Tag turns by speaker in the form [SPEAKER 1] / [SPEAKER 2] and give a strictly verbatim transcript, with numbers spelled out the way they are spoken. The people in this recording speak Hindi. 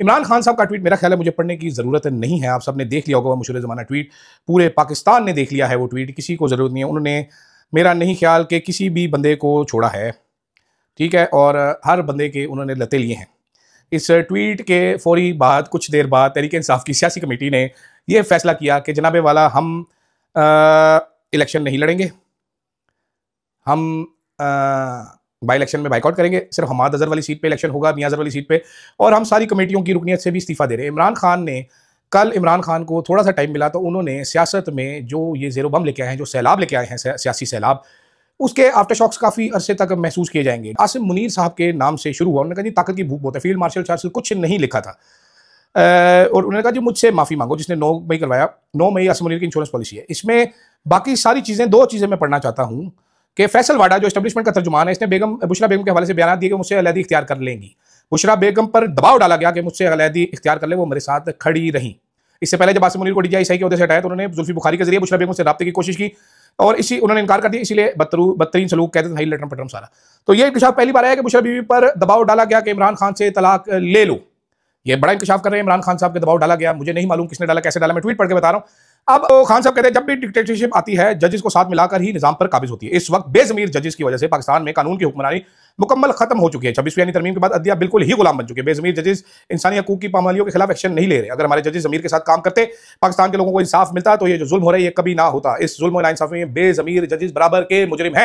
[SPEAKER 1] इमरान खान साहब का ट्वीट मेरा ख्याल है मुझे पढ़ने की ज़रूरत नहीं है, आप सब ने देख लिया होगा मशहूर ज़माना ट्वीट, पूरे पाकिस्तान ने देख लिया है वो ट्वीट, किसी को ज़रूरत नहीं है। उन्होंने मेरा नहीं ख्याल कि किसी भी बंदे को छोड़ा है, ठीक है, और हर बंदे के उन्होंने लते लिए हैं। इस ट्वीट के फौरी बाद कुछ देर बाद तहरीक इंसाफ की सियासी कमेटी ने यह फैसला किया कि जनाबे वाला हम आ, इलेक्शन नहीं लड़ेंगे, हम बाई इलेक्शन में बाइकआउट करेंगे, सिर्फ हमाद अजहर वाली सीट पे इलेक्शन होगा, मियां अजहर वाली सीट पे, और हम सारी कमेटियों की रुकनीत से भी इस्तीफा दे रहे हैं। इमरान खान ने कल इमरान खान को थोड़ा सा टाइम मिला तो उन्होंने सियासत में जो ये ज़ेरो बम लेके आए हैं, जो सैलाब लेके आए हैं, सियासी सैलाब, उसके आफ्टर शॉक्स काफ़ी अरसे तक महसूस किए जाएंगे। आसिम मुनीर साहब के नाम से शुरू हुआ, उन्होंने कहा जी ताकत की भूख बहुत है, फील्ड मार्शल चार्ज कुछ नहीं लिखा था, और उन्होंने कहा जी मुझसे माफ़ी मांगो, जिसने नौ मई करवाया, नौ मई आसिम मुनीर की इंश्योरेंस पॉलिसी है। इसमें बाकी सारी चीज़ें, दो चीज़ें मैं पढ़ना चाहता हूँ कि फैसल वाडा जो एस्टेब्लिशमेंट का तर्जुमान है, इसने बेगम बुशरा बेगम के हवाले से बयान दिए कि मुझसे अलैदी इख्तियार कर लेंगी। बुशरा बेगम पर दबाव डाला गया कि मुझसे अलैदी इख्तियार कर ले, वो मेरे साथ खड़ी रही। इससे पहले जब आसिम मुनीर को डीजीआई के अहदे से हटाया तो उन्होंने जुल्फी बुखारी के जरिए बुशरा बेगम से रब्ते की कोशिश की और इसी उन्होंने इनकार कर दिया, इसीलिए बदतरीन सलूक कहते थे लटरम पटरम सारा। तो ये इंकशाफ पहली बार आया कि बुशरा बीवी पर दबाव डाला गया कि इमरान खान से तलाक ले लो। ये बड़ा इंकशाफ कर रहे हैं, इमरान खान साहब के दबाव डाला गया, मुझे नहीं मालूम किसने डाला, कैसे डाला, मैं ट्वीट पढ़ के बता रहा हूँ। अब खान साहब कहते हैं जब भी डिक्टेटरशिप आती है जजेस को साथ मिलाकर ही निजाम पर काबिज होती है। इस वक्त बेजमीर जजेस की वजह से पाकिस्तान में कानून की हुक्मरानी मुकम्मल खत्म हो चुकी है। छब्बीसवीं यानी तरमीम के बाद अदलिया बिल्कुल ही गुलाम बन चुके हैं। बेजमीर जजेस इंसानी हकूक की पामालियों के खिलाफ एक्शन नहीं ले रहे। अगर हमारे जजेस जमीर के साथ काम करते, पाकिस्तान के लोगों को इंसाफ मिलता, तो ये जो जुल्म हो रहा है ये कभी ना होता। इस जुल्म और नाइंसाफी में बेजमीर जजेस बराबर के मुजरिम हैं।